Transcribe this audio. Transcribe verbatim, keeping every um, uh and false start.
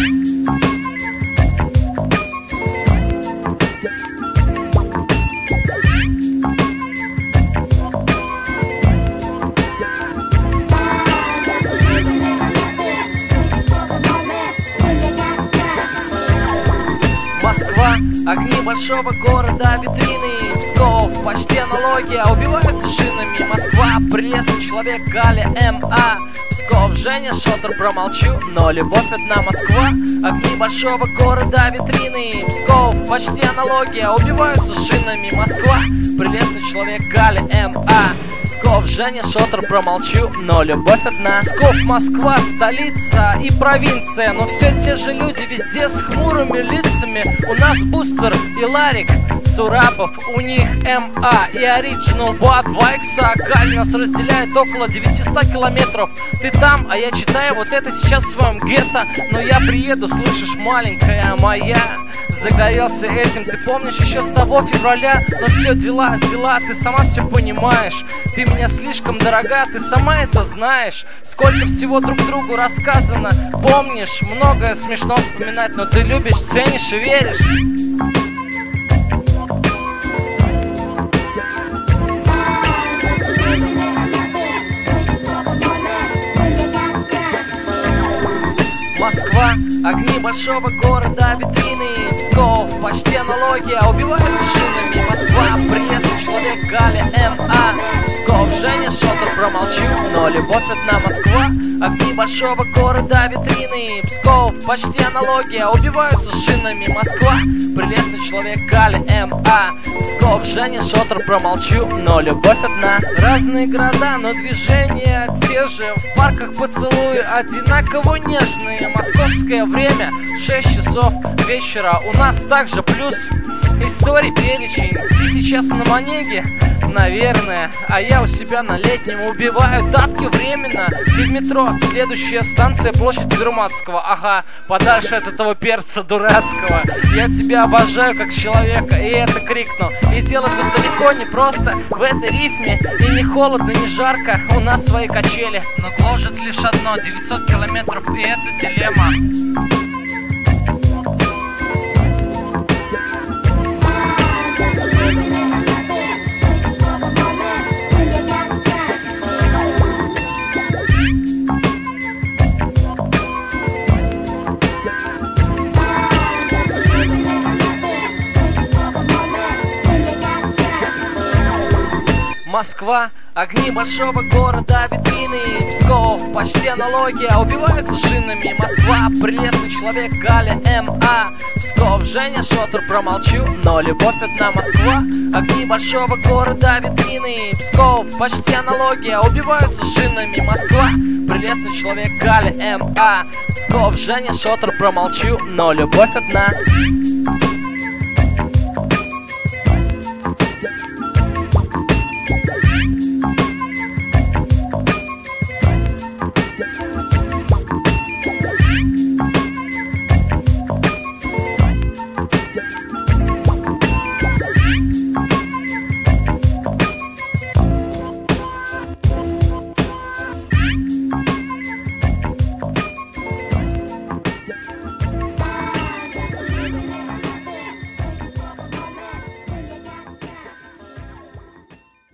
Москва, огни большого города, витрины. Псков, почти аналогия, убиваются шинами. Москва, прелестный человек, Галя, эм а. Псков, Женя, Шотер, промолчу, но любовь одна. Москва, огни большого города, витрины. Псков, почти аналогия, убиваются шинами. Москва, прелестный человек, Галя, эм а. Псков, Женя, Шотер, промолчу, но любовь одна. Псков, Москва, столица и провинция, но все те же люди везде с хмурыми лицами. У нас Бустер и Ларик, Сурапов, у них эм а и Original Blood, два икса. Галь нас разделяет около девятисот километров. Ты там, а я читаю вот это сейчас в своем гетто. Но я приеду, слышишь, маленькая моя. Загорелся этим, ты помнишь, еще с того февраля. Но все дела, дела, ты сама все понимаешь. Ты меня слишком дорога, ты сама это знаешь. Сколько всего друг другу рассказано. Помнишь, многое смешно вспоминать, но ты любишь, ценишь и веришь. Москва, огни большого города, витрины. Псков, почти аналогия, убиваются шинами. Москва, прелестный человек, Галя, эм а. Псков, Женя, Шотер, промолчу, но любовь одна. Москва, огни большого города, витрины. Псков, почти аналогия, убиваются шинами. Москва, прелестный человек, Галя, эм а. Псков, Женя, Шотер, промолчу, но любовь одна. Разные города, но движения те же. В парках поцелуи одинаково нежные. Московское время шесть часов вечера. У нас также плюс истории перечень. Ты сейчас на Манеге, наверное, а я у себя на Летнем. Убиваю тапки временно. Ты в метро, следующая станция площадь Громадского. Ага, подальше от этого перца дурацкого. Я тебя обожаю как человека, и это крикну. И дело тут далеко не просто в этой рифме. И не холодно, не жарко, у нас свои качели. Но гложет лишь одно, девятьсот километров, и это дилемма. Москва, огни большого города, витрины. Псков, почти аналогия, убиваются шинами. Москва, прелестный человек, Галя, эм а. Псков, Женя, Шотер, промолчу, но любовь одна. Москва, огни большого города, витрины. Псков, почти аналогия, убиваются шинами. Москва, прелестный человек, Галя, эм а. Псков, Женя, Шотер, промолчу, но любовь одна.